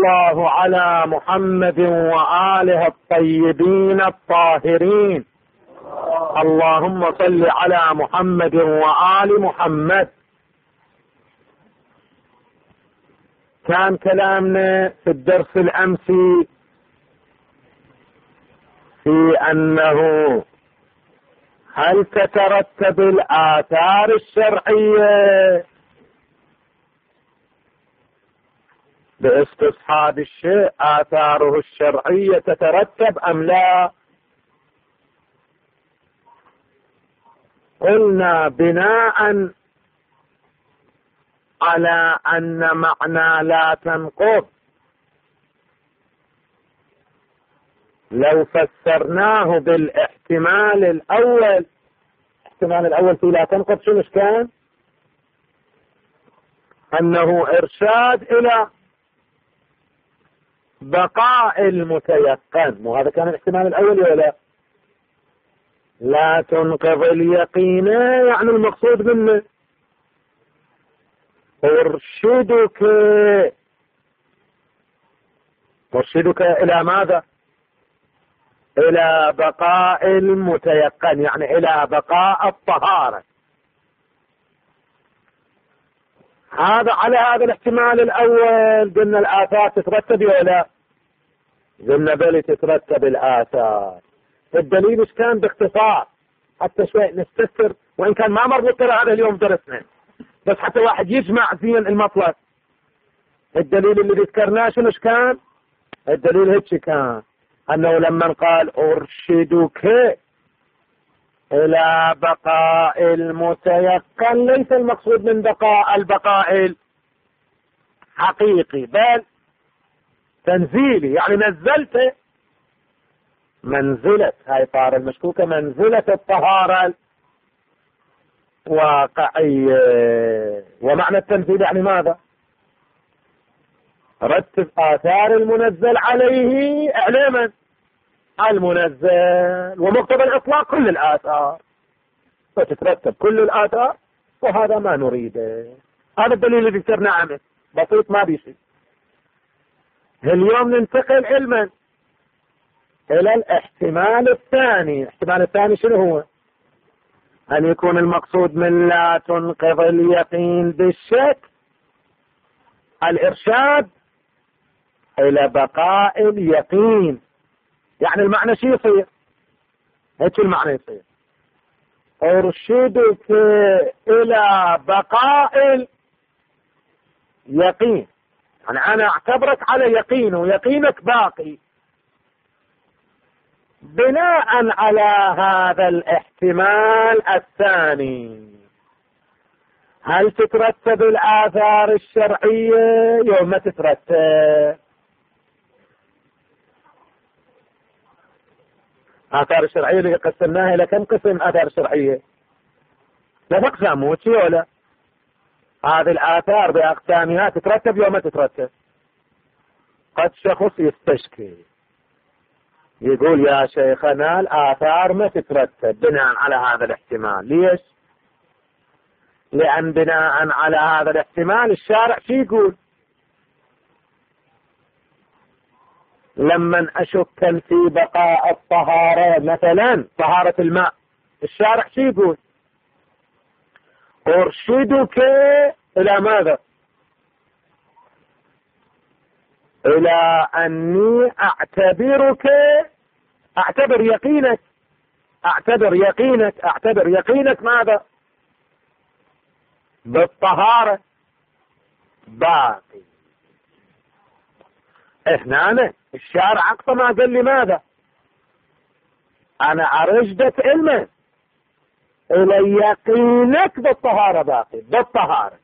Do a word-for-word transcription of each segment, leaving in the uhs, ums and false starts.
الله على محمد وآله الطيبين الطاهرين. اللهم صل على محمد وآل محمد. كان كلامنا في الدرس الأمسي في أنه هل تترتب الآثار الشرعية باستصحاب الشيء، آثاره الشرعية تترتب أم لا؟ قلنا بناء على أن معنى لا تنقض لو فسرناه بالاحتمال الأول، الاحتمال الأول في لا تنقض شنو كان؟ أنه إرشاد إلى بقاء المتيقن، وهذا كان الاحتمال الأول ولا لا؟ لا تنقض اليقين يعني المقصود منه أرشدك أرشدك إلى ماذا؟ إلى بقاء المتيقن، يعني إلى بقاء الطهارة. هذا على هذا الاحتمال الأول قلنا الآثار تترتب ولا لا؟ قلنا بل تترتب الآثار. الدليل ايش كان باختصار حتى شوي نستفسر، وإن كان ما مربوط ترى هذا اليوم درسنا، بس حتى واحد يجمع في المطلب. الدليل اللي ذكرناه شنو كان؟ الدليل هيك كان أنه لما قال أرشدك إلى بقاء المتيقن ليس المقصود من بقاء البقاء الحقيقي بل تنزيلي، يعني نزلت منزلة، هاي طار المشكوكة، منزلة الطهارة الواقعية. ومعنى التنزيل يعني ماذا؟ رتب آثار المنزل عليه إعلاما المنزل، ومقتضى الإطلاق كل الآثار، فتترتب كل الآثار، وهذا ما نريده. هذا الدليل اللي ذكرناه عنه بسيط ما بيشي. اليوم ننتقل علما إلى الاحتمال الثاني. الاحتمال الثاني شنو هو؟ أن يكون المقصود من لا تنقض اليقين بالشك الإرشاد إلى بقاء اليقين، يعني المعنى شو يصير؟ هيك المعنى يصير أرشدك إلى بقاء اليقين، يعني أنا أعتبرك على يقين ويقينك باقي. بناء على هذا الاحتمال الثاني هل تترتب الآثار الشرعية يوم ما تترتب؟ آثار الشرعية اللي قسمناها إلى كم قسم؟ آثار شرعية لا تقسم وشي ولا هذه الآثار بأقسامها تترتب يوم ما تترتب. قد شخص يستشكي يقول يا شيخنا الآثار ما تترتب بناء على هذا الاحتمال. ليش؟ لأن بناء على هذا الاحتمال الشارع شو يقول؟ لما أشك في بقاء الطهارة مثلا طهارة الماء، الشارع شو يقول؟ أرشدك إلى ماذا؟ إلى أني أعتبرك، أعتبر يقينك، أعتبر يقينك، أعتبر يقينك ماذا؟ بالطهارة باقي. إحنا أنا الشارع أقصى ما قال لي ماذا؟ أنا أرشدك علما إلى يقينك بالطهارة باقي، بالطهارة.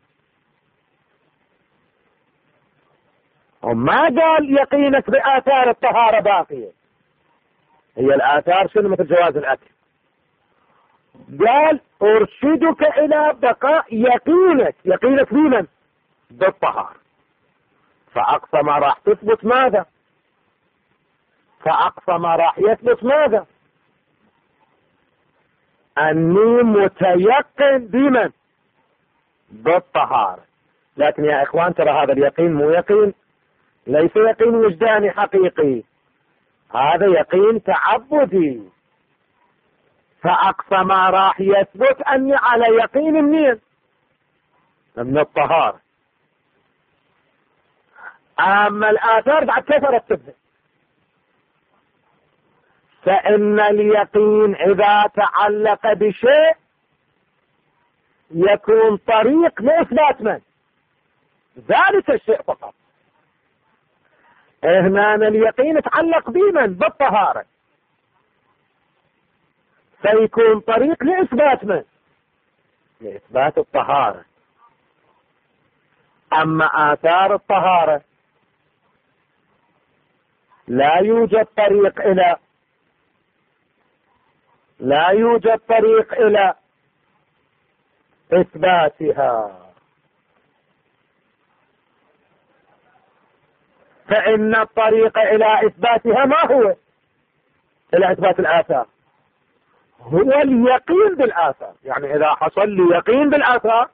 وما قال يقينك بآثار الطهارة باقية، هي الآثار شنو؟ مثل جواز الأكل. قال أرشدك إلى بقاء يقينك، يقينك بمن؟ بالطهارة. فأقصى ما راح تثبت ماذا؟ فأقصى ما راح يثبت ماذا؟ أني متيقن بمن؟ بالطهارة. لكن يا إخوان ترى هذا اليقين مو يقين ليس يقين وجداني حقيقي، هذا يقين تعبدي. فأقصى ما راح يثبت أني على يقين منين؟ من الطهارة. أما الآثار بعد كيف أرتبها؟ فإن اليقين إذا تعلق بشيء يكون طريق لإثبات من؟ ذلك الشيء فقط. هنا اليقين يتعلق بمن؟ بالطهارة، فيكون طريق لإثبات من؟ لإثبات الطهارة. أما آثار الطهارة لا يوجد طريق إلى لا يوجد طريق إلى إثباتها، فإن الطريق إلى إثباتها ما هو؟ إلى إثبات الآثار، هو اليقين بالآثار. يعني إذا حصل لي يقين بالآثار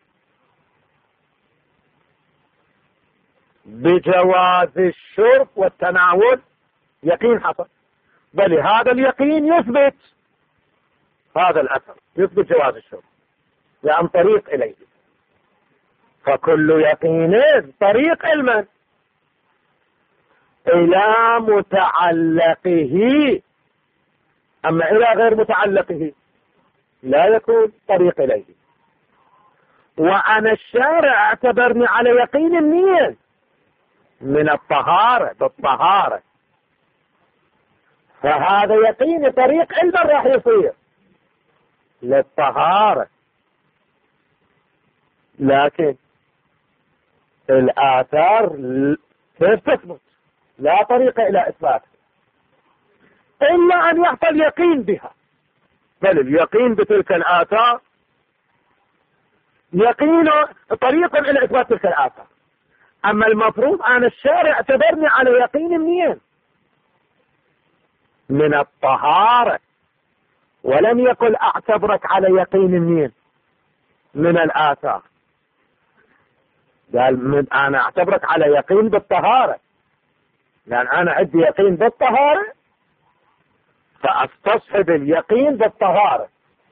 بجواز الشرب والتناول، يقين حصل، بل هذا اليقين يثبت هذا الأثر، يثبت جواز الشرب لأن طريق إليه. فكل يقين طريق المن إلى متعلقه، أما إلى غير متعلقه لا يكون طريق إليه. وأنا الشارع اعتبرني على يقين منين؟ من الطهارة، بالطهارة. فهذا يقين طريق علم راح يصير للطهارة، لكن الآثار كيف تثبت؟ لا طريق إلى إثبات إلا أن يحصل يقين بها. بل اليقين بتلك الآثار يقين طريق إلى إثبات تلك الآثار. أما المفروض أنا الشارع اعتبرني على يقين منين؟ من الطهارة، ولم يقل أعتبرك على يقين منين؟ من الآثار. قال من أنا أعتبرك على يقين بالطهارة، لأن أنا عندي يقين بالطهارة فأستصحب اليقين بالطهارة.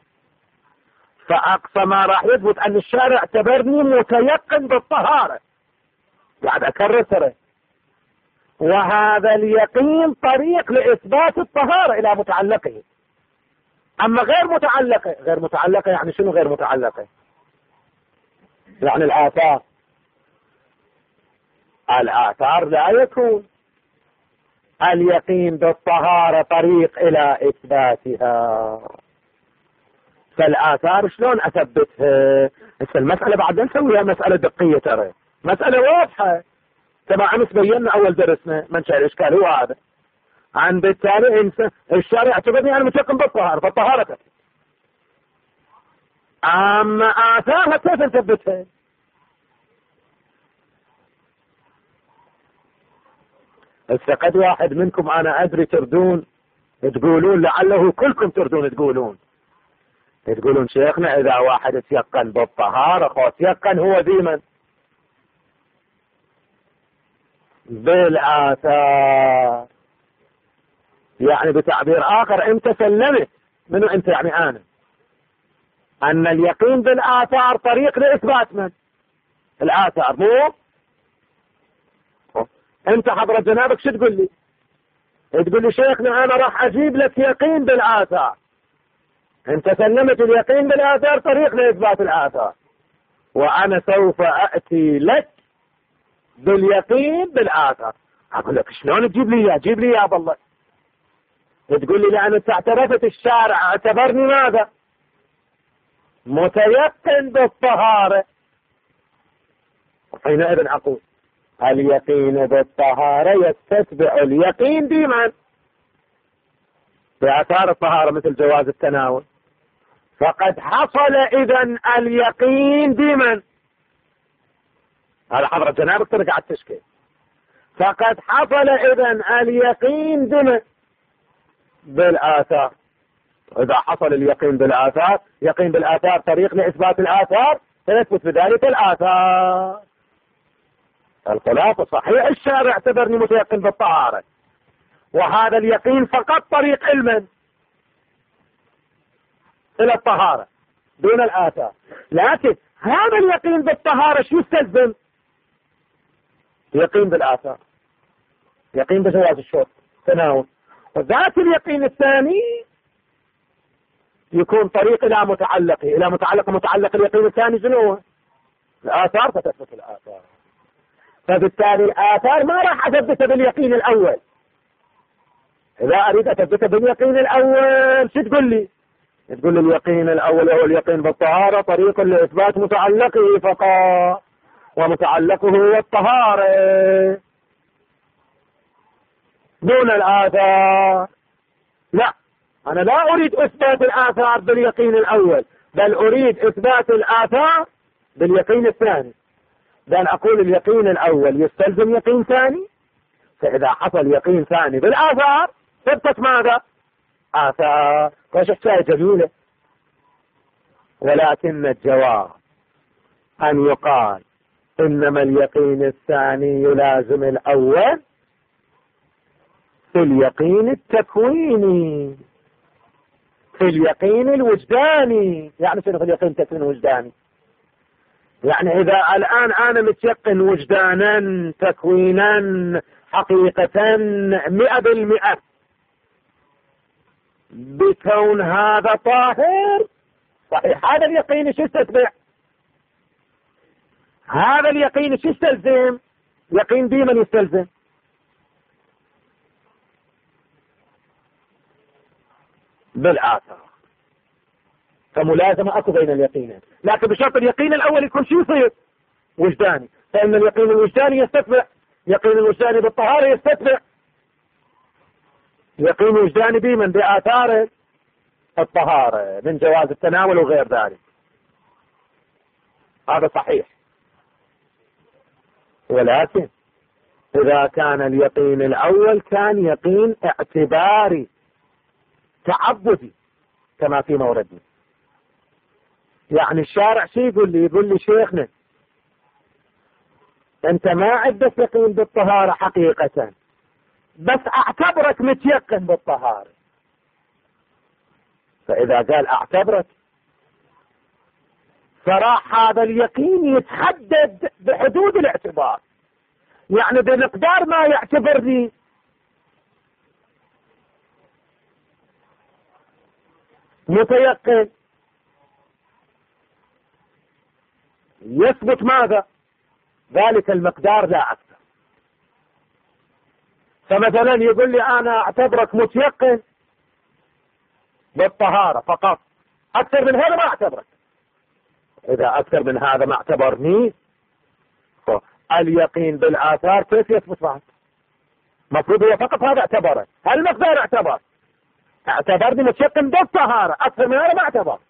فأقصى ما راح يثبت أن الشارع اعتبرني متيقن بالطهارة، قاعد أكرر ترى. وهذا اليقين طريق لإثبات الطهارة إلى متعلقه. أما غير متعلقة، غير متعلقة يعني شنو غير متعلقة؟ يعني الآثار، الآثار لا يكون اليقين بالطهارة طريق إلى إثباتها. فالآثار شلون أثبتها؟ هسه المسألة بعد نسويها مسألة دقية ترى، مسألة واضحة كما أمس بينا أول درسنا. منشأ الإشكال هو هذا. عند التالي إنسان الشارع اعتبرني أنا متيقن بالطهارة، فالطهارة تثبت. أما آثارها كيف نثبتها؟ هسه قد واحد منكم أنا أدري تردون تقولون، لعله كلكم تردون تقولون تقولون شيخنا إذا واحد تيقن بالطهارة خو تيقن هو ديما بالآثار. يعني بتعبير آخر أنت سلمت، منو أنت؟ يعني أنا، أن اليقين بالآثار طريق لإثبات من؟ الآثار. مو أنت حضرة جنابك شو تقول لي؟ تقول لي شيخنا أنا راح أجيب لك يقين بالآثار. أنت سلمت اليقين بالآثار طريق لإثبات الآثار، وأنا سوف أأتي لك باليقين بالآثار. أقول لك شلون تجيب لي إياه؟ جيب لي إياه بالله. تقول لي لأن أنت اعترفت الشارع اعتبرني ماذا؟ متيقن بالطهارة. حينئذ أقول اليقين بالطهارة يستتبع اليقين بمن؟ بآثار الطهارة مثل جواز التناول. فقد حصل إذن اليقين بمن؟ هذا حضرة جنابك ترجع التشكيل. فقد حصل إذن اليقين بمن؟ بالآثار. إذا حصل اليقين بالآثار، يقين بالآثار طريق لإثبات الآثار، سيثبت بذلك الآثار. الخلاصة صحيح الشارع اعتبرني متيقن بالطهارة، وهذا اليقين فقط طريق علما إلى الطهارة دون الآثار، لكن هذا اليقين بالطهارة شو يستلزم؟ يقين بالآثار، يقين بجواز الشرب تناول. وذات اليقين الثاني يكون طريق إلى متعلقه، إلى متعلق متعلق اليقين الثاني شنو؟ الآثار، فتثبت الآثار. فبالتالي الآثار ما راح أثبتها باليقين الأول. إذا أريد أثبتها باليقين الأول شو تقول لي؟ تقول لي اليقين الأول هو اليقين بالطهارة، طريق لإثبات متعلقه فقط، ومتعلقه هو الطهارة دون الآثار. لا، أنا لا أريد إثبات الآثار باليقين الأول، بل أريد إثبات الآثار باليقين الثاني. بل أقول اليقين الأول يستلزم يقين ثاني، فإذا حصل يقين ثاني بالآثار ثبتت ماذا؟ آثار. وش حكاية جميلة. ولكن الجواب أن يقال إنما اليقين الثاني يلازم الأول في اليقين التكويني، في اليقين الوجداني. يعني شنو في اليقين التكويني الوجداني؟ يعني إذا الآن أنا متيقن وجدانا تكوينا حقيقة مئة بالمئة بكون هذا طاهر، صحيح هذا اليقين شو يستتبع؟ هذا اليقين شو يستلزم؟ يقين بمن يستلزم؟ بالآثار. فملازمة أكو بين اليقينين، لكن بشرط اليقين الأول يكون شو يصير؟ وجداني، فإن اليقين الوجداني يستتبع يقين الوجداني بالطهارة، يستتبع يقين وجداني بمن؟ بآثار الطهارة من جواز التناول وغير ذلك. هذا صحيح. ولكن إذا كان اليقين الأول كان يقين اعتباري تعبدي كما في موردنا، يعني الشارع شي يقول لي؟ يقول لي شيخنا أنت ما عندك يقين بالطهارة حقيقة، بس أعتبرك متيقن بالطهارة. فإذا قال أعتبرك فراح هذا اليقين يتحدد بحدود الاعتبار، يعني بمقدار ما يعتبرني متيقن يثبت ماذا؟ ذلك المقدار لا أكثر. فمثلا يقول لي أنا أعتبرك متيقن بالطهارة فقط، أكثر من هذا ما أعتبرك. إذا أكثر من هذا ما اعتبرني، اليقين بالآثار كيف يثبت بعد؟ مفروض هو فقط هذا اعتبره، هالمقدار اعتبر، اعتبرني متيقن بالطهارة، أكثر من هذا ما اعتبر.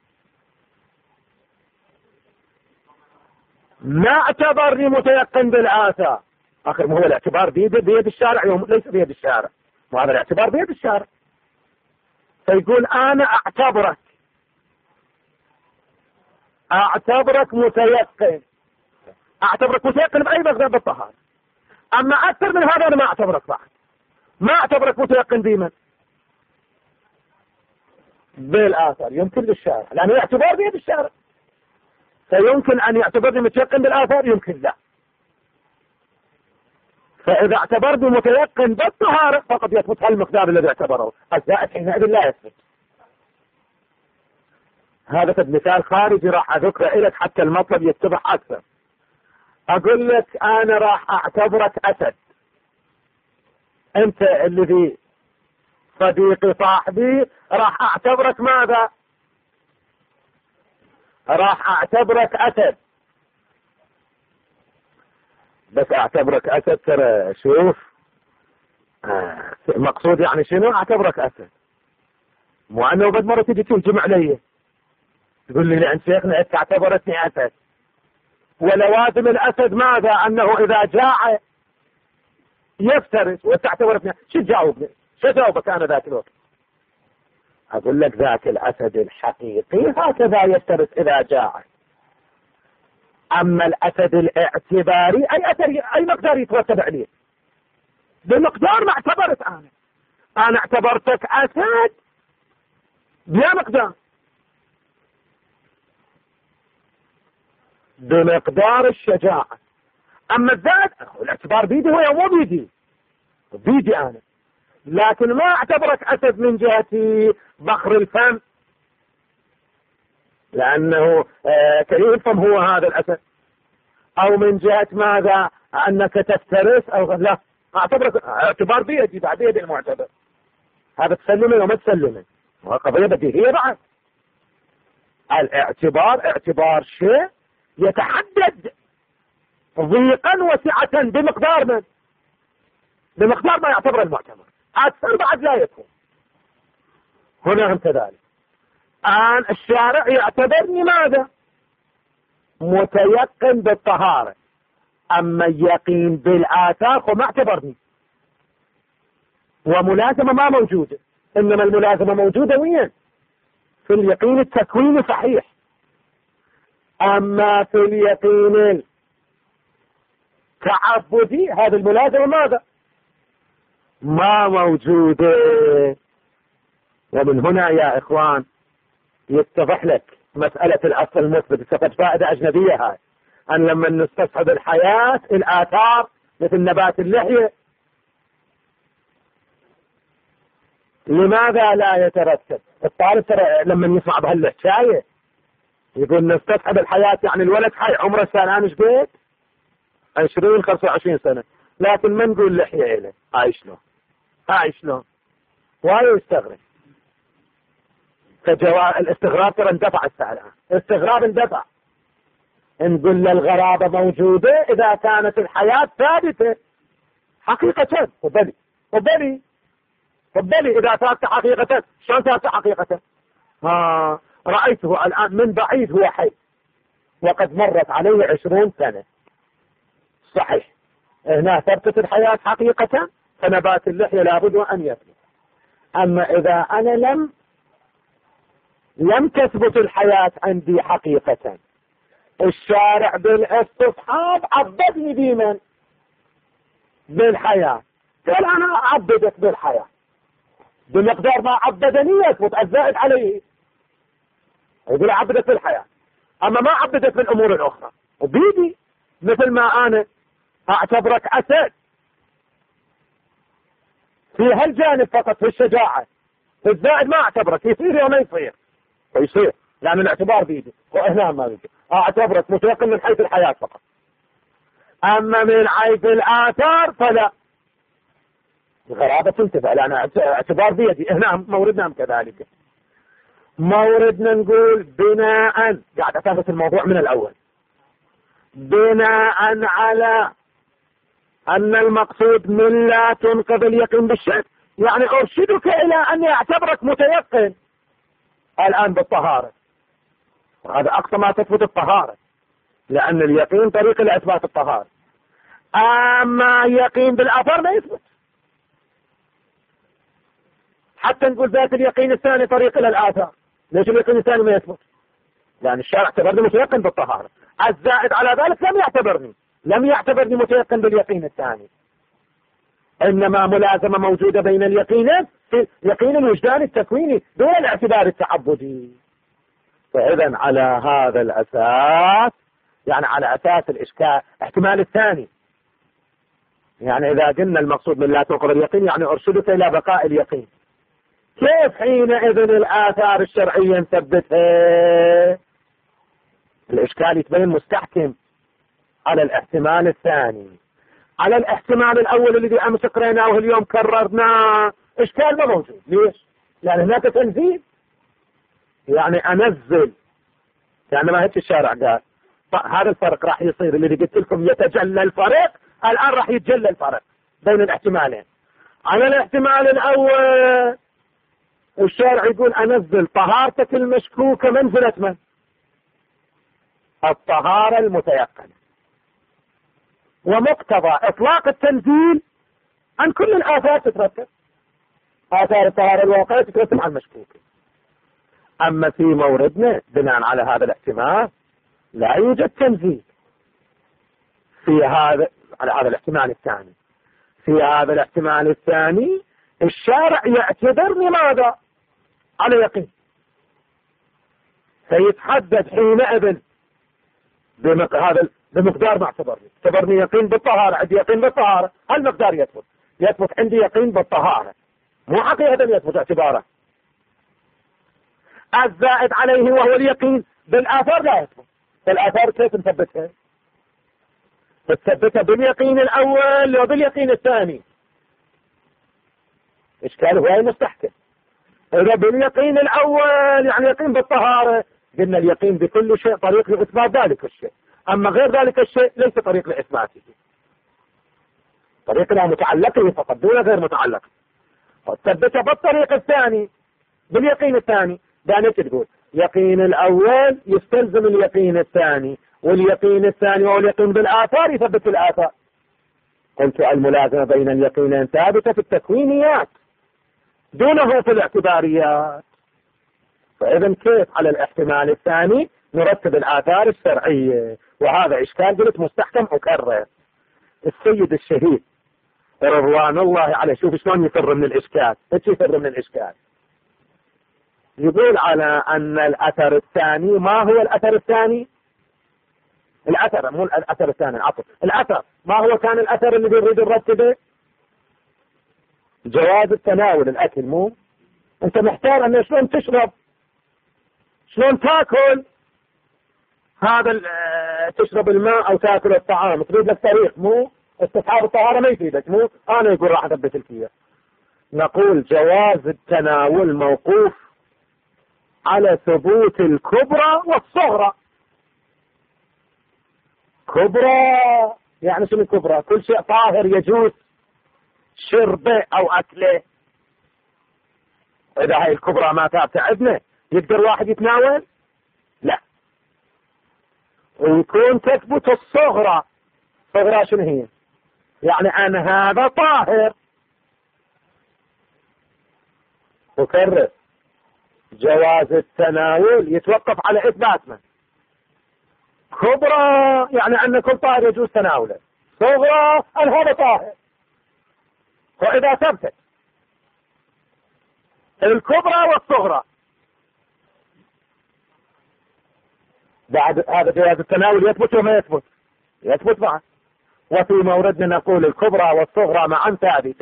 ما اعتبرني متيقن بالآثار. آخر ما هو الاعتبار بيد بيد الشارع، يوم ليس بيد الشارع، وهذا الاعتبار بيد الشارع. فيقول أنا أعتبرك أعتبرك متيقن أعتبرك متيقن بأي مقدار بالطهارة، أما أكثر من هذا أنا ما أعتبرك بعد. ما أعتبرك متيقن بمن؟ بالآثار. يمكن للشارع، لأنه الاعتبار بيد الشارع، فيمكن أن يعتبرني متيقن بالآثار، يمكن لا. فإذا اعتبرني متيقن بالطهارة فقد يثبت هالمقدار الذي اعتبره، الزائد حينئذ لا يثبت. هذا قد مثال خارجي راح أذكره لك حتى المطلب يتضح أكثر. أقول لك أنا راح أعتبرك أسد، أنت الذي صديقي صاحبي، راح أعتبرك ماذا؟ راح أعتبرك أسد. بس أعتبرك أسد ترى شوف آه مقصود يعني شنو؟ أعتبرك أسد، مو أنه بعد مرة تجي تهجم علي تقول لي لأن شيخنا أنت اعتبرتني أسد. ولوازم الأسد ماذا؟ أنه إذا جاع يفترس، وأنت اعتبرتني. شو تجاوبني؟ شو جاوبك أنا ذاك الوقت؟ أقول لك ذاك الأسد الحقيقي هكذا يفترس إذا جاع. أما الأسد الاعتباري أي أثر أي مقدار يترتب عليه بمقدار ما اعتبرت أنا أنا اعتبرتك أسد بلا مقدار بمقدار الشجاعة. أما الذات الاعتبار بيدي هو مو بيدي بيدي أنا، لكن ما اعتبرك أسد من جهة بخر الفم لأنه آه كريم الفم هو هذا الأسد، أو من جهة ماذا أنك تفترس أو لا، اعتبرك اعتبار بيدي بعد يد المعتبر. هذا تسلمه وما تسلمه قضية بديهية بعد. الاعتبار اعتبار شيء يتحدد ضيقا وسعة بمقدار من بمقدار ما يعتبر المعتبر، أكثر بعد لا يكون. هنا هم كذلك. الآن الشارع يعتبرني ماذا؟ متيقن بالطهارة، أما اليقين بالآثار فما اعتبرني، وملازمة ما موجودة، إنما الملازمة موجودة وين؟ في اليقين التكويني صحيح، أما في اليقين التعبدي هذه الملازمة ماذا؟ ما موجودة. ومن هنا يا إخوان يتضح لك مسألة الأصل المثبت استفاد فائدة أجنبية هاي، أن لما نستصحب الحياة الآثار مثل نبات اللحية لماذا لا يترتب؟ الطالب ترى لما يسمع بهالحكاية يقول نستصحب الحياة يعني الولد حي عمره سنة مش قد عشرين خمسة وعشرين سنة، لكن ما نقول لحية إله هاي شلون هاي شلون وهي يستغرب. فجواب الاستغراب ترى اندفع الساعة، استغراب اندفع. نقول الغرابة موجودة إذا كانت الحياة ثابتة حقيقة. وبلي وبلي وبلي إذا ثابتة حقيقة شلون ثابتة حقيقة؟ ها رأيته الآن من بعيد هو حي وقد مرت عليه عشرون سنة صحيح، هنا ثبتت الحياة حقيقة فنبات اللحية لابد أن يثبت. أما إذا أنا لم لم تثبت الحياة عندي حقيقة، الشارع بالاستصحاب عبدني بمن؟ بالحياة. قال أنا عبدك بالحياة بمقدار ما عبدني يثبت الزائد عليه، يقول عبدك بالحياة. أما ما عبدك بالأمور الأخرى وبيدي مثل ما أنا أعتبرك أسد في هالجانب فقط في الشجاعة، في الزائد ما أعتبرك يصير وما يصير يصير لأن الاعتبار بيدي وإهنا ما بيدي، أعتبرك متيقن من حيث الحياة فقط. أما من حيث الآثار فلا، غرابة تنتبه لأن اعتبار بيدي. هنا موردنا كذلك، موردنا نقول بناء قاعد أثبت الموضوع من الأول بناء على أن المقصود من لا تنقض اليقين بالشك، يعني أرشدك إلى أن يعتبرك متيقن الآن بالطهارة، وهذا أقصى ما تثبت الطهارة لأن اليقين طريق لإثبات الطهارة. أما يقين بالآثار ما يثبت، حتى نقول ذات اليقين الثاني طريق إلى الآثار. ليش اليقين الثاني ما يثبت؟ لأن الشارع اعتبرني متيقن بالطهارة، الزائد على ذلك لم يعتبرني لم يعتبرني متيقن باليقين الثاني، إنما ملازمة موجودة بين اليقينين في يقين الوجدان التكويني دون الاعتبار التعبدي. فإذا على هذا الأساس يعني على أساس الإشكال احتمال الثاني، يعني إذا قلنا المقصود من لا تنقض اليقين يعني أرشدك إلى بقاء اليقين، كيف حينئذ الآثار الشرعية نثبتها؟ الإشكال يتبين مستحكم على الاحتمال الثاني. على الاحتمال الأول الذي أمس قريناه اليوم كررناه إشكال ما موجود. ليش؟ لأن هناك تنزيل، يعني أنزل، يعني ما هيك الشارع قال هذا الفرق راح يصير اللي قلت لكم يتجلى الفرق، الآن راح يتجلى الفرق بين الاحتمالين. على الاحتمال الأول الشارع يقول أنزل طهارتك المشكوكة منزلة من؟ الطهارة المتيقنة، ومقتضى إطلاق التنزيل عن كل الآثار تترتب، آثار الطهارة الواقعية تترتب على المشكوكة. أما في موردنا بناء على هذا الاحتمال لا يوجد تنزيل، في هذا على هذا الاحتمال الثاني في هذا الاحتمال الثاني الشارع يعتبرني ماذا؟ على يقين، فيتحدد حينئذ بمق... هذا بمقدار ما اعتبرني اعتبرني يقين بالطهارة، عندي يقين بالطهارة، هالمقدار يثبت يثبت عندي يقين بالطهارة، مو حقيقة يثبت اعتباره. الزائد عليه وهو اليقين بالآثار لا يثبت. فالآثار كيف نثبتها؟ تثبتها باليقين الأول وباليقين الثاني. إشكاله هو مستحكم. إذا باليقين الأول يعني يقين بالطهارة، قلنا اليقين بكل شيء طريق لإثبات ذلك الشيء، أما غير ذلك الشيء ليس طريق لإثباته، طريق لا متعلقه فقط دون غير متعلق. ثبتها بالطريق الثاني باليقين الثاني، دعني تقول يقين الأول يستلزم اليقين الثاني، واليقين الثاني هو اليقين بالآثار يثبت الآثار. قلت الملازمة بين اليقينين ثابتة في التكوينيات دونه في الاعتباريات. فإذا كيف على الاحتمال الثاني نرتب الآثار الشرعية؟ وهذا إشكال قلت مستحكم أكرر. السيد الشهيد رضوان الله عليه شوف شلون يفر من الإشكال، ايش يفر من الإشكال؟ يقول على أن الأثر الثاني، ما هو الأثر الثاني؟ الأثر مو الأثر الثاني العفو الأثر ما هو كان الأثر اللي بيريد نرتبه؟ جواز التناول الأكل. مو أنت محتار أن شلون تشرب شلون تأكل هذا تشرب الماء أو تأكل الطعام، تريد لك طريق. مو استصحاب الطهارة ما يفيدك. مو أنا يقول راح أثبت الكية. نقول جواز التناول موقوف على ثبوت الكبرى والصغرى. كبرى يعني شنو كبرى؟ كل شيء طاهر يجوز شربه أو أكله. إذا هاي الكبرى ما ثابتة عندنا يقدر واحد يتناول؟ لا. ويكون تثبت الصغرى. صغرى شنو هي؟ يعني أن هذا طاهر. أكرر جواز التناول يتوقف على إثبات من؟ كبرى يعني أن كل طاهر يجوز تناوله، صغرى أن هذا طاهر. وإذا ثبتت الكبرى والصغرى بعد هذا جواز التناول يثبت وما يثبت؟ يثبت معه. وفي موردنا نقول الكبرى والصغرى معا ثابتة،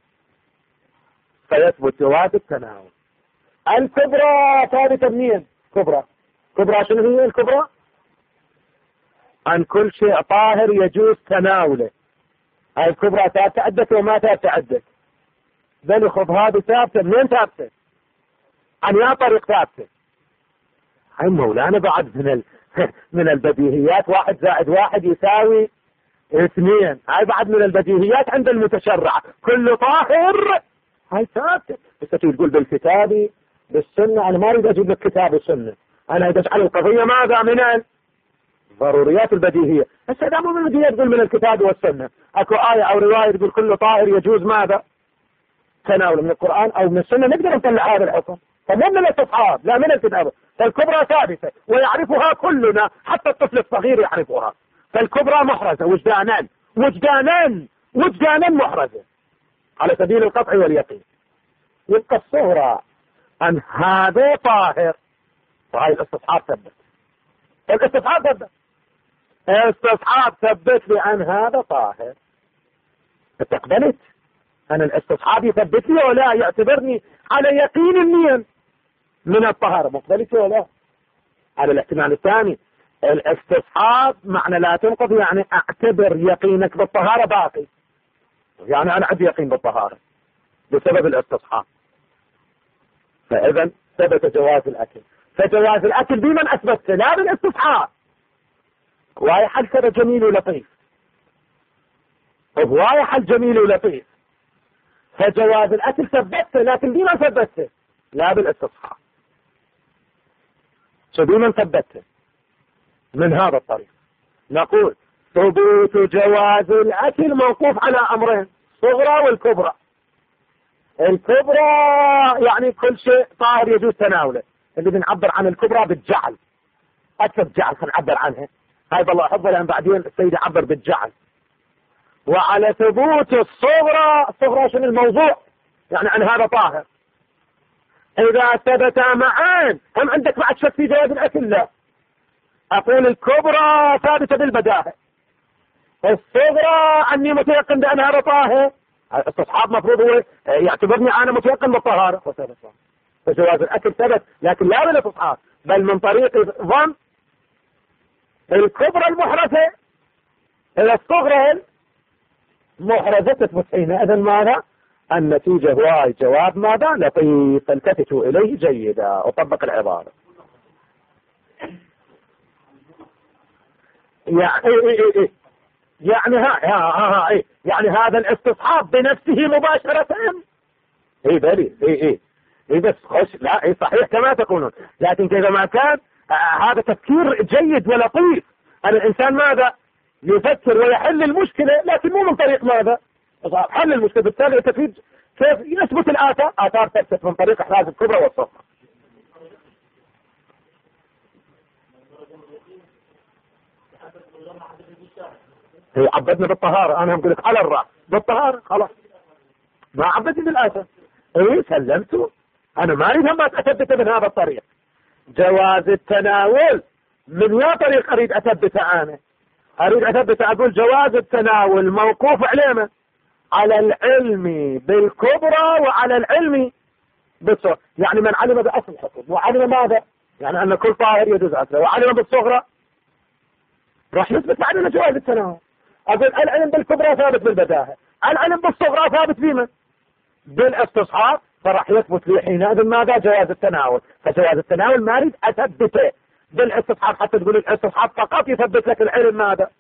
فيثبت جواز التناول. الكبرى ثابتة منين؟ كبرى كبرى شنو هي الكبرى؟ عن كل شيء طاهر يجوز تناوله. هاي الكبرى ثابتة عدت وما ثابتة عدت؟ بل خذ هذه ثابتة. منين ثابتة؟ عن يا طريق ثابتة؟ هاي مولانا بعد من ال... من البديهيات واحد زائد واحد يساوي اثنين. هاي بعد من البديهيات عند المتشرع كل طاهر. هاي ثابتة. بس تقول بالكتاب بالسنة، أنا ما أريد أجيب لك كتاب السنة، أنا أريد أجعل القضية ماذا من ضروريات البديهية. بس هذا مو من البديهية تقول من الكتاب والسنة. أكو آية أو رواية تقول كل طاهر يجوز ماذا؟ تناول من القرآن أو من السنة، نقدر نطلع هذا الحكم. فمن من الاستصحاب لا من الكتاب. فالكبرى ثابتة ويعرفها كلنا، حتى الطفل الصغير يعرفها. فالكبرى محرزة وجدانا وجدانا وجدانا محرزة على سبيل القطع واليقين. يبقى الصغرى أن هذا طاهر، وهي الاستصحاب ثبت. الاستصحاب ثبت الاستصحاب ثبت لي أن هذا طاهر. تقبلت أن الاستصحاب يثبت لي ولا يعتبرني على يقين النيم من الطهارة؟ مقبلت ولا؟ على الاحتمال الثاني الاستصحاب معنى لا تنقض، يعني اعتبر يقينك بالطهارة باقي، يعني أنا عندي يقين بالطهارة بسبب الاستصحاب. فإذا ثبت جواز الأكل. فجواز الأكل بمن أثبت؟ لا بالاستصحاب. هواية حل كذا جميل ولطيف، هواية حل جميل ولطيف. فجواز الأكل ثبته، لكن بمن ثبته؟ لا بالاستصحاب. شو بمن ثبته؟ من هذا الطريق نقول ثبوت جواز الأكل موقوف على أمرين، صغرى والكبرى. الكبرى يعني كل شيء طاهر يجوز تناوله، اللي بنعبر عن الكبرى بالجعل. أكثر جعل خلينا نعبر عنها. هاي والله أحفظها لأن بعدين السيد يعبر بالجعل. وعلى ثبوت الصغرى، الصغرى شنو الموضوع؟ يعني عن هذا طاهر. إذا ثبتا معان هم عندك بعد شك في جواز الأكل؟ لا، أقول الكبرى ثابتة بالبداهة، الصغرى عني متيقن بأن هذا طاهر، الاستصحاب مفروض هو يعتبرني أنا متيقن بالطهارة، فجواز الأكل ثبت، لكن لا بالاستصحاب بل من طريق ظن الكبرى المحرزة إلى الصغرى المحرزة تثبت حينئذ ماذا؟ النتيجة هو جواب ماذا؟ لطيف، فالتفتوا إليه جيدا وطبق العبارة. يعني إيه إيه إيه يعني ها ها ها إيه يعني هذا الاستصحاب بنفسه مباشرة؟ إيه بلي إيه إيه إيه بس خش لا إيه صحيح كما تقولون، لكن كذا ما كان آه هذا تفكير جيد ولطيف. الإنسان ماذا؟ يفكر ويحل المشكلة، لكن مو من طريق ماذا؟ حل المشكلة. بالتالي تفيد كيف يثبت الآثار؟ آثار تثبت من طريق إحراز الكبرى والصغرى. هي عبدنا بالطهارة، أنا أقول لك على الرأس بالطهارة خلاص، ما عبدني بالآثار. إيه سلمته، أنا ما أريد هم أثبت من هذا الطريق. جواز التناول من يا طريق أريد أثبته؟ أنا أريد أثبت أقول جواز التناول موقوف عليه على العلم بالكبرى وعلى العلم بالصغرى. يعني من علم بأصل الحكم وعلم ماذا؟ يعني أن كل طاهر يجوز أكله، وعلم بالصغرى راح نثبت عندنا جواز التناول. أقول العلم بالكبرى ثابت بالبداهة، العلم بالصغرى ثابت بمن؟ بالاستصحاب، فراح يثبت لي حينئذ ماذا؟ جواز التناول. فجواز التناول ما أريد أثبته بالاستصحاب حتى تقول الاستصحاب فقط يثبت لك العلم ماذا؟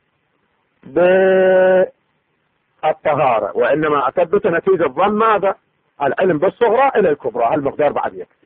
بالطهارة، وإنما أثبت نتيجة ظن ماذا؟ العلم بالصغرى إلى الكبرى، هالمقدار بعد يكفي.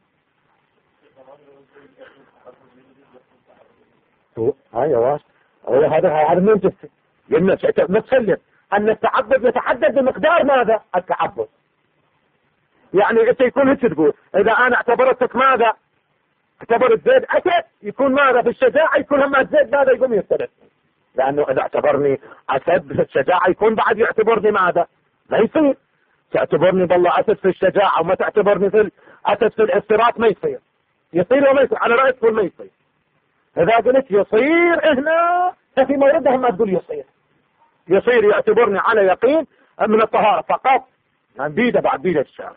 هاي واش هذا هذا من جثة قلنا نتسلم أن التعبد يتحدد بمقدار ماذا؟ التعبد. يعني أنت يكون هيك تقول إذا أنا اعتبرتك ماذا؟ اعتبرت زيد أسد، يكون ماذا في الشجاعة؟ يكون هم زيد ماذا؟ يقوم يستند، لأنه إذا اعتبرني أسد في الشجاعة يكون بعد يعتبرني ماذا؟ ما يصير. تعتبرني بالله أسد في الشجاعة وما تعتبرني في الأسد في الافتراط، ما يصير. يصير وما يصير على رأيك تقول ما يصير. إذا قلت يصير هنا ففي موردها ما تقول يصير. يصير يعتبرني على يقين من الطهارة فقط، يعني بيده بعد بيده الشعر.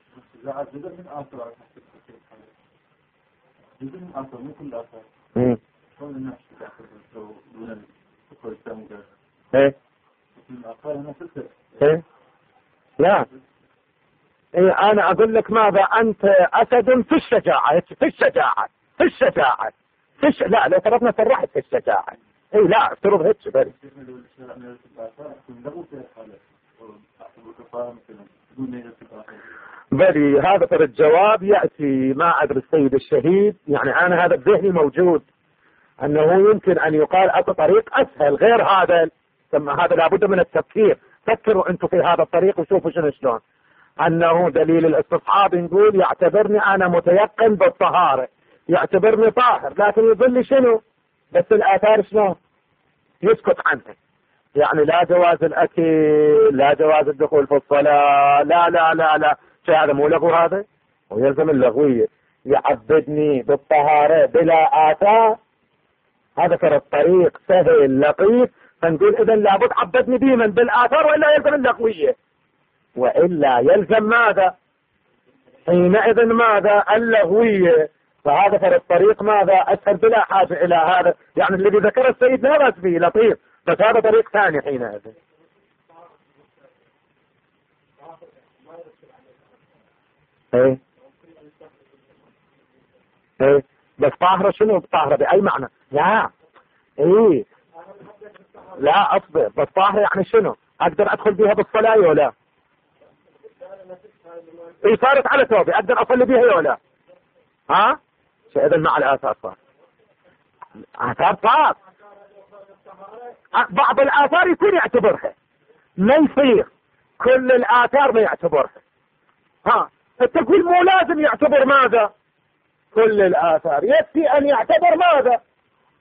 ايه ايه لا إيه انا اقول لك ماذا؟ انت اسد في الشجاعة، في الشجاعة في الشجاعة في الش... لا لو فرضنا صرحت في الشجاعة. اي لا افترض هيك بل بلي هذا ترى الجواب يأتي ما أدري السيد الشهيد، يعني أنا هذا بذهني موجود أنه يمكن أن يقال أكو طريق أسهل غير هذا، ثم هذا لابد من التفكير. فكروا أنتم في هذا الطريق وشوفوا شنو شلون. أنه دليل الاستصحاب نقول يعتبرني أنا متيقن بالطهارة، يعتبرني طاهر، لكن يظل لي شنو؟ بس الآثار شلون؟ يسكت عنها. يعني لا جواز الأكل، لا جواز الدخول في الصلاة، لا لا لا لا شيء هذا مو لغو، هذا ويلزم اللغوية. يعبدني بالطهارة بلا آثار، هذا ترى الطريق سهل لطيف، فنقول إذا لابد عبدني بمن؟ بالآثار، وإلا يلزم اللغوية، وإلا يلزم ماذا؟ حينئذ ماذا؟ اللغوية. فهذا ترى الطريق ماذا؟ أسهل بلا حاجة إلى هذا، يعني الذي ذكر السيد لا بأس به لطيف، بس هذا طريق ثاني حينئذ. ايه ايه بس طاهرة شنو؟ طاهرة بأي معنى؟ لا ايه لا اصبر، بس طاهرة يعني شنو؟ اقدر ادخل بها بالصلاة ولا؟ ايه صارت على توبة اقدر اصلي بها ولا؟ ها؟ فاذا مع الاثار صار اثار صار بعض الآثار يكون يعتبرها، ما يصير كل الآثار ما يعتبرها. ها تقول مو لازم يعتبر ماذا؟ كل الآثار، يكفي أن يعتبر ماذا؟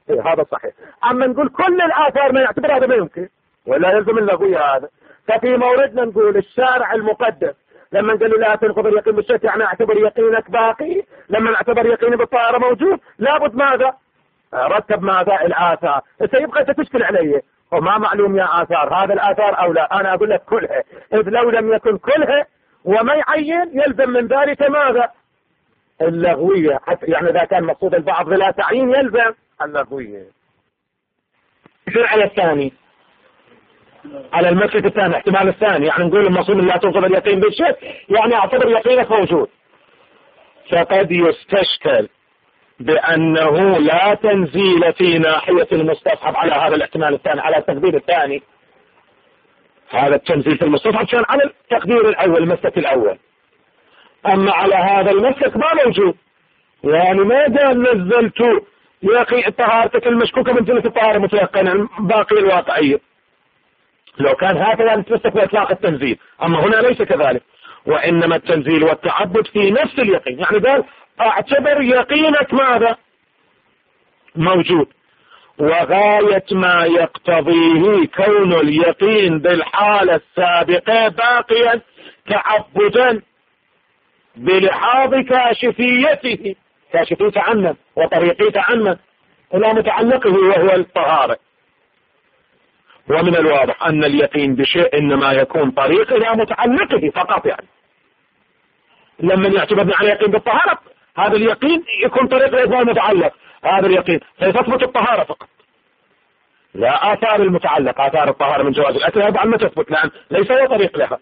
إيه هذا صحيح. أما نقول كل الآثار ما يعتبر هذا ما يمكن ولا يلزم اللغوية هذا. ففي موردنا نقول الشارع المقدس لما قال لا تنقض اليقين بالشك يعني اعتبر يقينك باقي، لما نعتبر يقيني بالطائرة موجود لابد ماذا رتب ماذا الآثار. سيبقى تشكل علي وما معلوم يا آثار هذا الآثار أو لا. أنا أقول لك كلها، إذ لو لم يكن كلها وما يعين يلزم من ذلك ماذا اللغوية، حتى يعني إذا كان مقصود البعض بلا تعيين يلزم اللغوية. على الثاني على المسلك الثاني احتمال الثاني يعني نقول المصوم لا تنقض اليقين بالشك يعني اعتبر يقينك موجود، فقد يستشكل بأنه لا تنزيل في ناحية المستصحب على هذا الاحتمال الثاني على التقدير الثاني. هذا التنزيل في المستصحب كان على التقدير الأول المسلك الأول، أما على هذا المسلك ما موجود. يعني ما دام نزلت يقي طهارتك المشكوكة من جنة الطهارة متيقنة باقي الواقعية، لو كان هكذا نتمسك بإطلاق التنزيل، أما هنا ليس كذلك، وإنما التنزيل والتعبد في نفس اليقين. يعني قال اعتبر يقينك ماذا موجود، وغاية ما يقتضيه كون اليقين بالحالة السابقة باقيا تعبدا بلحاظ كاشفيته، كاشفية عنه وطريقية عنه إلى متعلقه وهو الطهارة. ومن الواضح أن اليقين بشيء إنما يكون طريق إلى متعلقه فقط. يعني لما يعتبرنا على يقين بالطهارة هذا اليقين يكون طريق إلى المتعلق، هذا اليقين فتثبت الطهارة فقط لا آثار المتعلق. آثار الطهارة من جواز الأكل هذا ما تثبت لأن ليس هو طريق لها،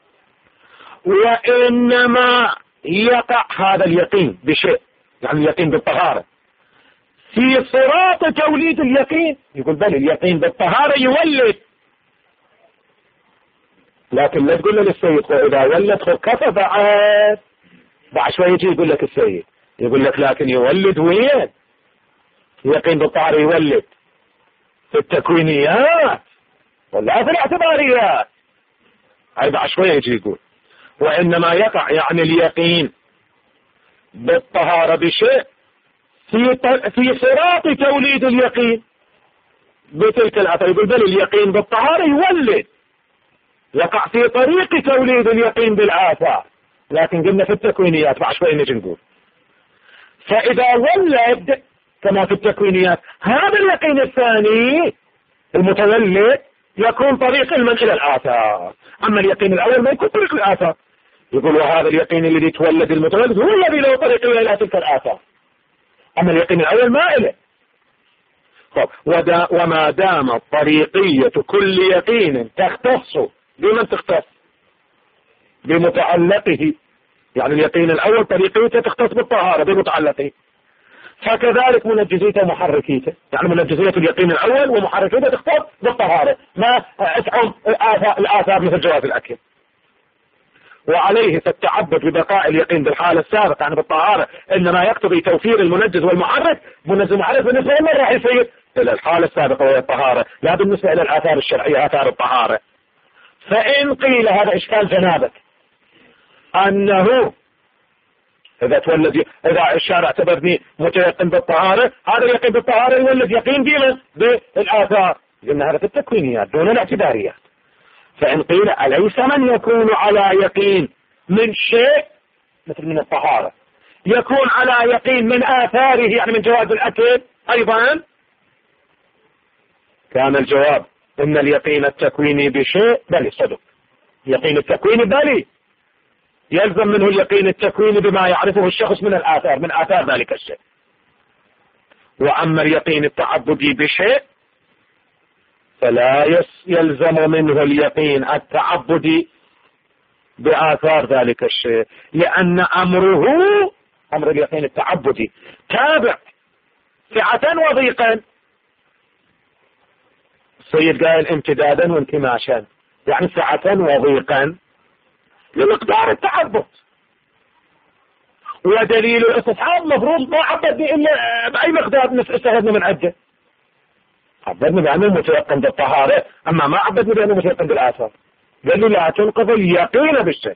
وإنما يقع هذا اليقين بشيء يعني اليقين بالطهارة في صراط توليد اليقين. يقول بل اليقين بالطهارة يولد، لكن لا تقول للسيد إذا ولد خذ كفى بعد بعد شوية يجي يقول لك السيد يقول لك لكن يولد وين؟ اليقين بالطهارة يولد في التكوينيات ولا في الاعتباريات. أي بعد شوية يجي يقول وإنما يقع يعني اليقين بالطهارة بشيء في في صراط توليد اليقين بتلك الآثار. يقول بل اليقين بالطهارة يولد، يقع في طريق توليد اليقين بالآثار، لكن قلنا في التكوينيات بعد شوي نجي نقول. فإذا ولد كما في التكوينيات هذا اليقين الثاني المتولد يكون طريق المن إلى الآثار، أما اليقين الأول ما يكون طريق الآثار. يقول وهذا اليقين الذي يتولد المتولد هو الذي له طريق إلى تلك الآثار، أما اليقين الأول ما إله. طب وما دام طريقية كل يقين تختص بمن تختص بمتعلقه، يعني اليقين الأول طريقيته تختص بالطهارة بمتعلقه، فكذلك منجزيته ومحركيته، يعني منجزية اليقين الأول ومحركيته تختص بالطهارة ما تعم الآثار مثل جواز الأكل. وعليه فالتعبد ببقاء اليقين بالحالة السابقة يعني بالطهارة إنما يقتضي توفير المنجز والمحرك. منجز ومحرك بالنسبة لمن راح يصير إلى الحالة السابقة وهي الطهارة، لا بالنسبة إلى الآثار الشرعية آثار الطهارة. فإن قيل هذا إشكال جنابك أنه إذا تولد إذا الشارع اعتبرني متيقن بالطهارة هذا اليقين بالطهارة يولد يقين بمن بالآثار، قلنا هذا في التكوينيات دون الاعتباريات. فإن قيل أليس من يكون على يقين من شيء مثل من الطهارة يكون على يقين من آثاره يعني من جواز الأكل أيضا؟ كان الجواب إن اليقين التكويني بشيء بل صدق، يقين التكويني بل يلزم منه اليقين التكويني بما يعرفه الشخص من الآثار من آثار ذلك الشيء. وأما اليقين التعبدي بشيء فلا يلزم منه اليقين التعبدي بآثار ذلك الشيء، لأن أمره أمر اليقين التعبدي تابع سعة وضيقا. السيد قال امتدادا وانكماشا يعني سعة وضيقا لمقدار التعبد، ودليل الاستصحاب مفروض ما عبدني إلا بأي مقدار نستفدنا من عده، عبدني بأنه متيقن بالطهارة أما ما عبدني بأنه متيقن بالآثار. قال لي لا تنقض اليقين بالشيء،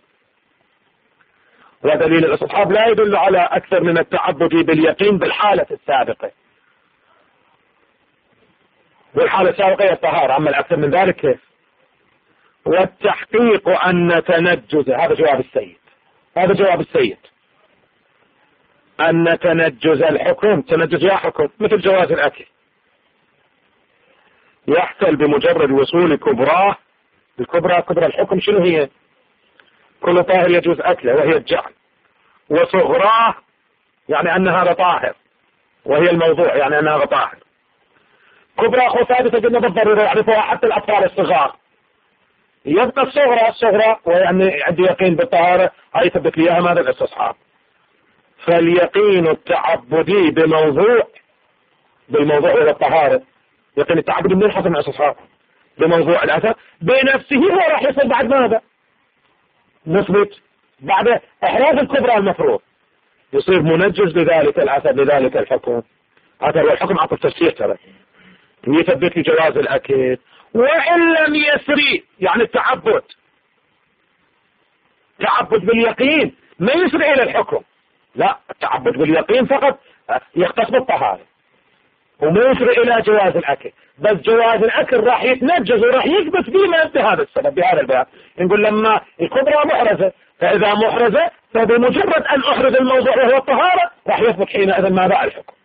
ودليل الاستصحاب لا يدل على أكثر من التعبد باليقين بالحالة السابقة. والحالة السابقة هي الطهارة، أما الأكثر من ذلك كيف؟ والتحقيق أن تنجز، هذا جواب السيد، هذا جواب السيد، أن تنجز الحكم، تنجز يا حكم مثل جواز الأكل، يحصل بمجرد وصول كبراه. الكبرى كبرى الحكم شنو هي؟ كل طاهر يجوز أكله وهي الجعل، وصغراه يعني أن هذا طاهر وهي الموضوع يعني أن هذا طاهر. كبرى أخو ثابتة قلنا بالضرورة يعرفها حتى الأطفال الصغار. يبقى الصغرى الصغرى ويعني عندي يقين بالطهارة، هاي ثبت لي اياها ماذا الاستصحاب. فاليقين التعبدي بموضوع بالموضوع هو الطهارة، يقين التعبدي من حسب الاستصحاب بموضوع الأثر بنفسه هو راح يصل بعد ماذا؟ نثبت بعد إحراز الكبرى المفروض يصير منجز لذلك الأثر لذلك الحكم. أثر والحكم عطف تفسير ترى يثبت لي جواز الأكل. وإن لم يسري يعني التعبد، تعبد باليقين ما يسري إلى الحكم، لا التعبد باليقين فقط يختص بالطهارة وما يسري إلى جواز الأكل، بس جواز الأكل راح يتنجز وراح يثبت بما بهذا السبب بهذا الباب. نقول لما الكبرى محرزة، فإذا محرزة فبمجرد أن أحرز الموضوع وهو الطهارة راح يثبت حينئذ ماذا الحكم.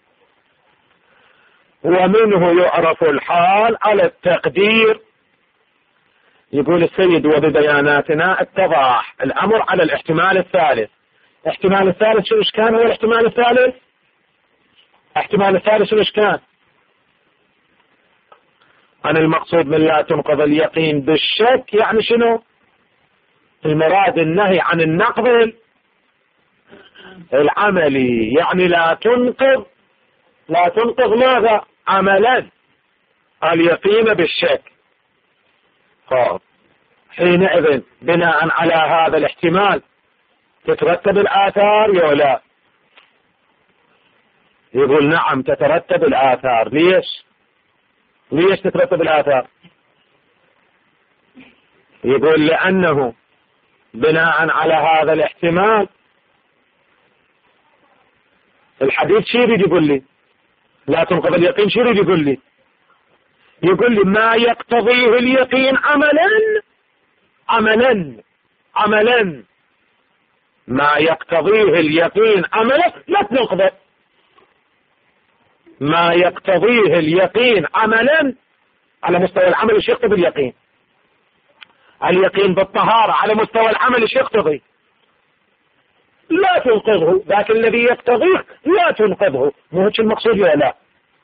ومنه يعرف الحال على التقدير. يقول السيد وببياناتنا اتضح الأمر على الاحتمال الثالث. احتمال الثالث شو كان؟ هو الاحتمال الثالث احتمال الثالث شو كان؟ عن المقصود من لا تنقض اليقين بالشك يعني شنو؟ المراد النهي عن النقض العملي، يعني لا تنقض لا تنقض ماذا؟ عملا اليقين بالشك. خلاص حينئذ بناء على هذا الاحتمال تترتب الآثار يا لا؟ يقول نعم تترتب الآثار. ليش؟ ليش تترتب الآثار؟ يقول لأنه بناء على هذا الاحتمال الحديث شو يريد يقول لي؟ لا تنقض اليقين شو يريد يقول لي؟ يقول لي ما يقتضيه اليقين عملا عملا عملا ما يقتضيه اليقين عملا لا تنقض. ما يقتضيه اليقين عملا على مستوى العمل ايش يقتضي اليقين؟ اليقين بالطهارة على مستوى العمل ايش يقتضي؟ لا تنقضه، ذاك الذي يقتضيه لا تنقضه. مو هيك المقصود ولا لا؟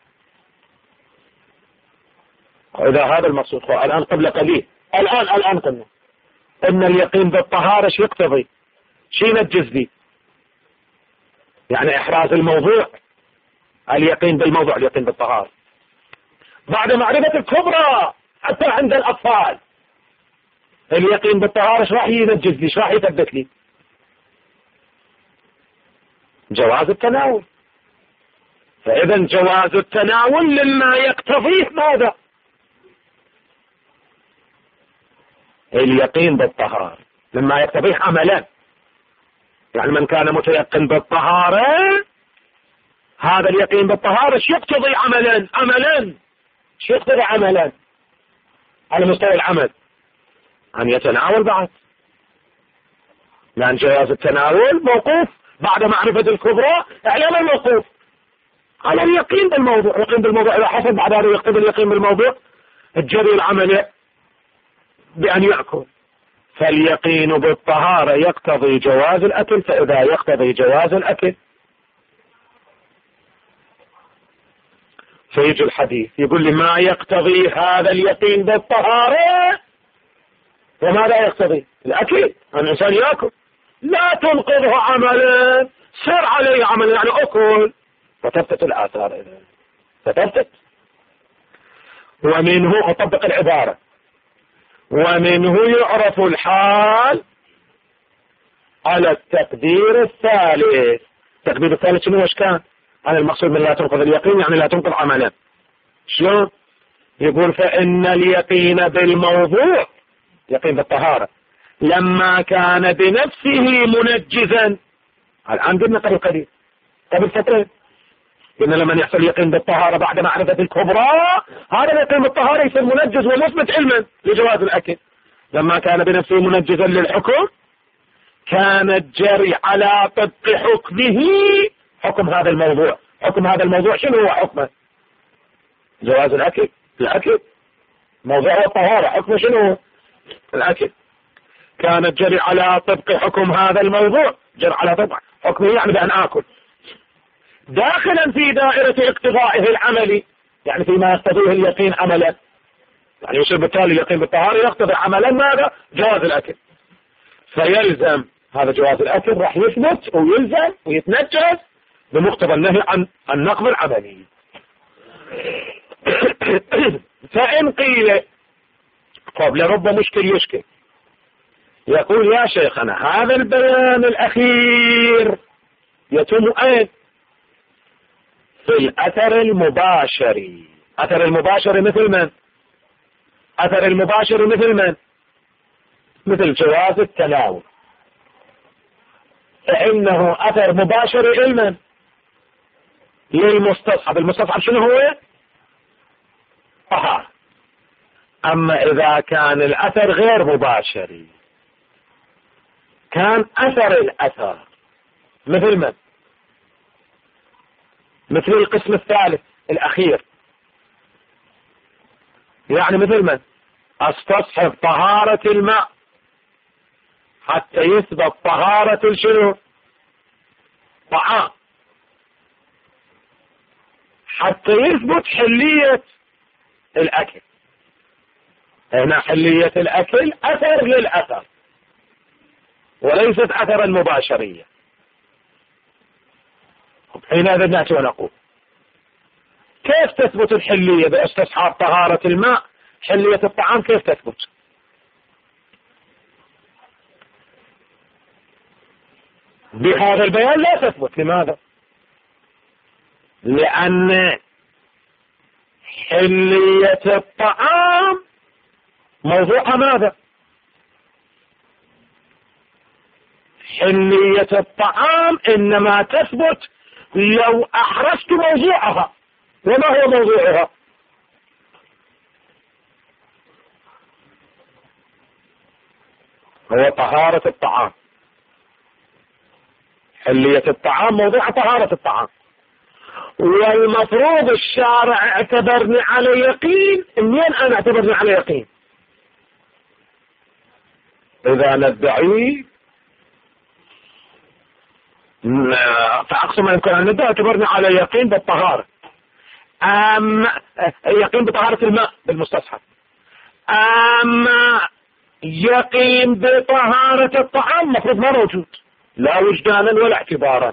إذا هذا المقصود الآن قبل قليل الآن الآن قلنا إن اليقين بالطهارة شو يقتضي؟ شو ينجز لي؟ يعني إحراز الموضوع، اليقين بالموضوع اليقين بالطهارة بعد معرفة الكبرى حتى عند الأطفال. اليقين بالطهارة شو راح ينجز لي؟ شو راح يثبت لي؟ جواز التناول. فإذا جواز التناول مما يقتضيه ماذا؟ اليقين بالطهارة مما يقتضيه عملا. يعني من كان متيقن بالطهارة هذا اليقين بالطهارة شو يقتضي عملا؟ عملا شو يقتضي عملا على مستوى العمل؟ أن يتناول بعد، لأن جواز التناول موقوف بعد معرفة الكبرى إعلام الموقوف على اليقين بالموضوع. اليقين بالموضوع إذا حصل بعد هذا يقتضي اليقين بالموضوع الجري العمل بأن يأكل. فاليقين بالطهارة يقتضي جواز الأكل، فإذا يقتضي جواز الأكل فيجي الحديث يقول لي ما يقتضي هذا اليقين بالطهارة وماذا يقتضي؟ الأكل، أن الإنسان يأكل. لا تنقضه عملا سر عليه عملا يعني أكل، فتبتت الآثار إذا فتبتت. ومنه أطبق العبارة ومنه يعرف الحال على التقدير الثالث. التقدير الثالث شنو وش كان؟ أنا المقصود من لا تنقض اليقين يعني لا تنقض عملا. شلون؟ يقول فإن اليقين بالموضوع يقين بالطهارة لما كان بنفسه منجزا. الآن قلنا قبل قليل قبل فترة قلنا لما يحصل يقين بالطهارة بعد معرفة الكبرى، هذا اليقين بالطهارة يصير منجز ومثبت علما لجواز الأكل. لما كان بنفسه منجزا للحكم كان الجري على طبق حكمه حكم هذا الموضوع. حكم هذا الموضوع شنو هو حكمه؟ جواز الأكل. الأكل موضوع الطهارة، حكمه شنو؟ الأكل. كان الجري على طبق حكم هذا الموضوع، جري على طبق حكمه يعني بأن آكل، داخلا في دائرة اقتضائه العملي، يعني فيما يقتضيه اليقين عملا، يعني يصير بالتالي اليقين بالطهارة يقتضي عملا ماذا؟ جواز الأكل. فيلزم هذا جواز الأكل راح يثبت ويلزم ويتنجز بمقتضى النهي عن النقض العملي. فإن قيل طب لرب مشكل يشكل، يقول يا شيخنا هذا البيان الأخير يتم أين؟ في الأثر المباشر. أثر المباشر مثل من؟ أثر المباشر مثل من؟ مثل جواز التناول، فإنه أثر مباشر علما للمستصحب. المستصحب شنو هو؟ طهارة. أما إذا كان الأثر غير مباشر، كان أثر الأثر مثل من؟ مثل القسم الثالث الأخير، يعني مثل من؟ استصحب طهارة الماء حتى يثبت طهارة الشنو؟ طعام، حتى يثبت حلية الأكل. هنا حلية الأكل أثر للأثر وليست أثرا مباشرية. حينئذ نأتي ونقول كيف تثبت الحلية باستصحاب طهارة الماء؟ حلية الطعام كيف تثبت؟ بهذا البيان لا تثبت. لماذا؟ لأن حلية الطعام موضوع ماذا؟ حلية الطعام إنما تثبت لو أحرزت موضوعها. وما هو موضوعها؟ هو طهارة الطعام. حلية الطعام موضوع طهارة الطعام، والمفروض الشارع اعتبرني على يقين. منين أنا اعتبرني على يقين؟ إذا ندعي فأقصى ما يمكن أن ندعي اعتبرني على يقين بالطهارة، أما يقين بطهارة الماء بالمستصحب، أما يقين بطهارة الطعام مفروض ما موجود لا وجدانا ولا اعتبارا.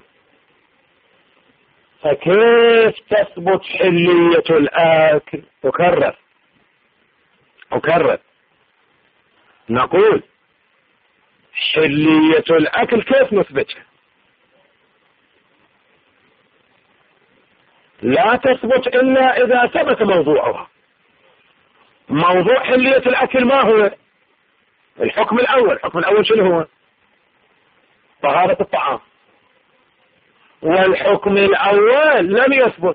فكيف تثبت حلية الأكل؟ أكرر أكرر نقول حلية الأكل كيف نثبتها؟ لا تثبت إلا إذا ثبت موضوعها. موضوع حلية الأكل ما هو؟ الحكم الأول. الحكم الأول شنو هو؟ طهارة الطعام. والحكم الأول لم يثبت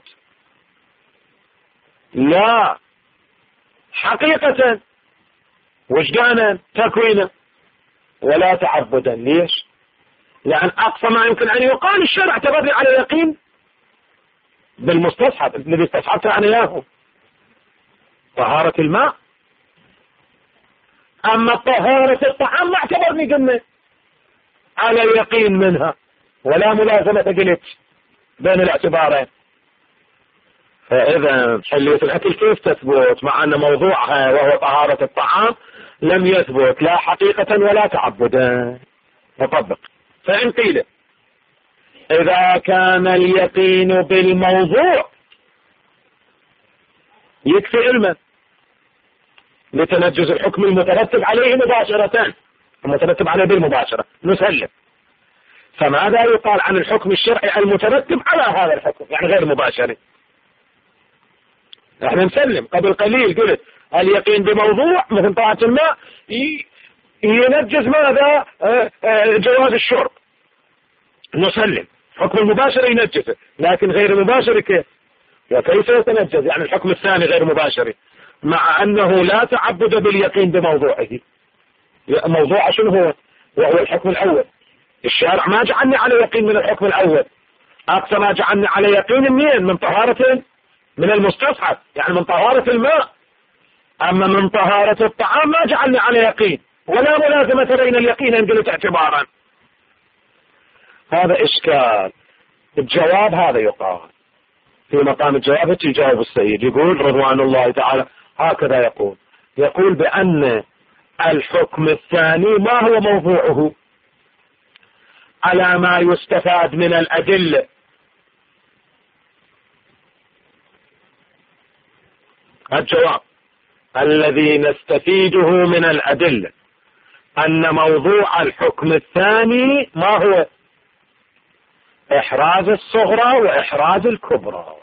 لا حقيقة وجدانا تكوينا ولا تعبدا. ليش؟ لأن أقصى ما يمكن أن يقال الشرع اعتبرني على يقين بالمستصحب الذي استصحبت عن إياه طهارة الماء، أما طهارة الطعام ما اعتبرني قلنا على يقين منها ولا ملازمة قلت بين الاعتبارين. فإذا حلية الأكل كيف تثبت مع أن موضوعها وهو طهارة الطعام لم يثبت لا حقيقة ولا تعبدا؟ نطبق. فإن قيل إذا كان اليقين بالموضوع يكفي علما لتنجز الحكم المترتب عليه مباشرة، المترتب عليه بالمباشرة، نسلم. فماذا يقال عن الحكم الشرعي المترتب على هذا الحكم يعني غير مباشر؟ احنا نسلم. قبل قليل قلت اليقين بموضوع مثل طاعة الماء ينجز ماذا؟ جواز الشرب، نسلم. حكم المباشر ينجسه، لكن غير المباشر كيف؟ وكيف يتنجس؟ يعني الحكم الثاني غير مباشر مع أنه لا تعبد باليقين بموضوعه. موضوع شنو هو؟ وهو الحكم الأول. الشارع ما جعلني على يقين من الحكم الأول، أقصى ما جعلني على يقين منين؟ من طهارة من المستصحب، يعني من طهارة الماء. أما من طهارة الطعام ما جعلني على يقين، ولا ملازمة بين اليقين انقلت اعتبارا. هذا إشكال. الجواب هذا يقال في مقام الجواب يجاوب السيد، يقول رضوان الله تعالى هكذا يقول يقول بأن الحكم الثاني ما هو موضوعه على ما يستفاد من الأدلة. الجواب الذي نستفيده من الأدلة أن موضوع الحكم الثاني ما هو؟ إحراز الصغرى وإحراز الكبرى.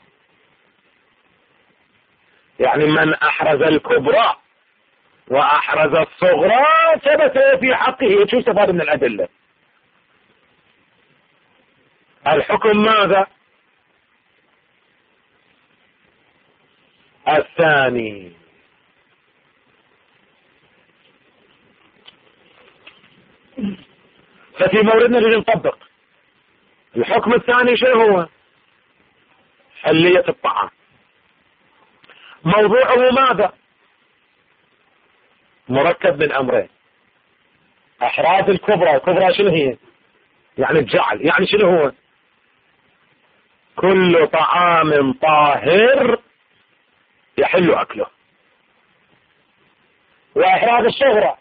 يعني من أحرز الكبرى وأحرز الصغرى ثبت في حقه. شو استفاد من الأدلة؟ الحكم ماذا؟ الثاني. ففي موردنا نجي نطبق الحكم الثاني. شو هو؟ حلية الطعام. موضوعه ماذا؟ مركب من أمرين. أحراز الكبرى. الكبرى شنو هي؟ يعني الجعل. يعني شنو هو؟ كل طعام طاهر يحل أكله. وإحراز الصغرى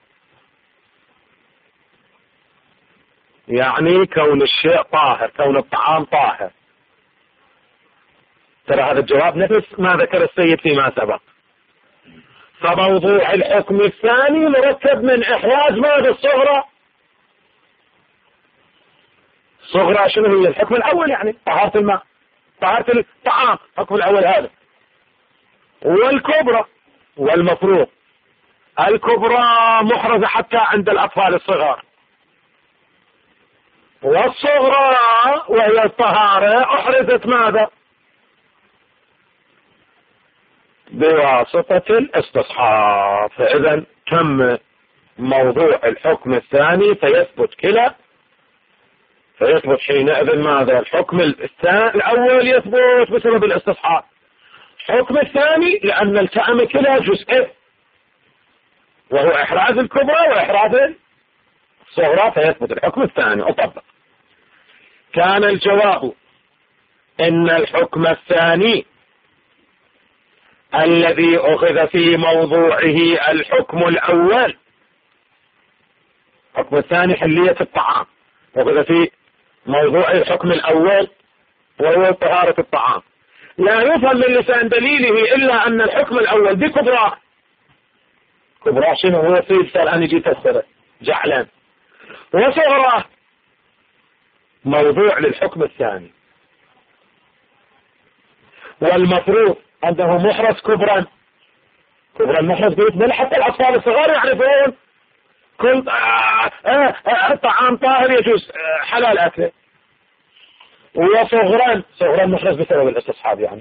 يعني كون الشيء طاهر، كون الطعام طاهر. ترى هذا الجواب نفس ما ذكر السيد فيما سبق. فموضوع الحكم الثاني مركب من إحراز ماذا؟ الصغرى. الصغرى شنو هي؟ الحكم الأول، يعني طهارة الماء، طهارة الطعام، الحكم الأول هذا. والكبرى والمفروض. الكبرى محرزة حتى عند الأطفال الصغار، والصغرى وهي الطهارة أحرزت ماذا؟ بواسطة الاستصحاب. فإذا تم موضوع الحكم الثاني فيثبت كلا، فيثبت حينئذ ماذا؟ الحكم الثاني الأول يثبت بسبب الاستصحاب، الحكم الثاني لأن التأم كلا جزء وهو إحراز الكبرى وإحراز الصغرى فيثبت الحكم الثاني. أطبق. كان الجواب إن الحكم الثاني الذي أخذ في موضوعه الحكم الأول، الحكم الثاني حلية الطعام، أخذ في موضوع الحكم الأول وهو طهارة الطعام. لا يفهم من لسان دليله إلا أن الحكم الأول بكبرى. كبرى شنو هو؟ سيد سأل أن يجي تفسره جعلان. وصغرى موضوع للحكم الثاني. والمفروض أنه محرز كبرا. كبرا محرز بيتمل حتى الأطفال الصغار يعرفون كل آه آه آه طعام طاهر يجوز آه حلال أكله. وصغرا صغرا محرز بسبب الاستصحاب. يعني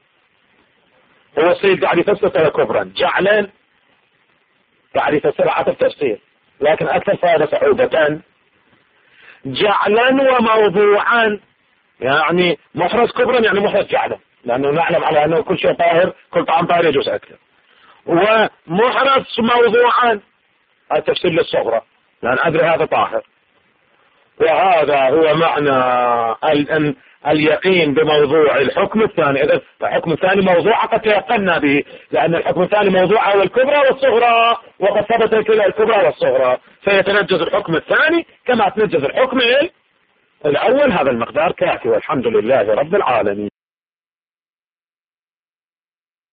هو السيد قاعد يفسر كبرا جعلا، قاعد يفسر عطف تفسير، لكن أكثر فائدة صعوبة. جعلا وموضوعا يعني محرز كبرا يعني محرز جعلا، لأنه نعلم على أنه كل شيء طاهر، كل طعام طاهر يجوز أكله. ومحرز موضوعا التفسير للصغرى لأن أدري هذا طاهر. وهذا هو معنى ال اليقين بموضوع الحكم الثاني. إذا الحكم الثاني موضوع قد تيقنا به، لأن الحكم الثاني موضوع هو الكبرى والصغرى، وقد ثبت كلا الكبرى والصغرى، فيتنجز الحكم الثاني كما تنجز الحكم الأول. هذا المقدار كافي، والحمد لله رب العالمين.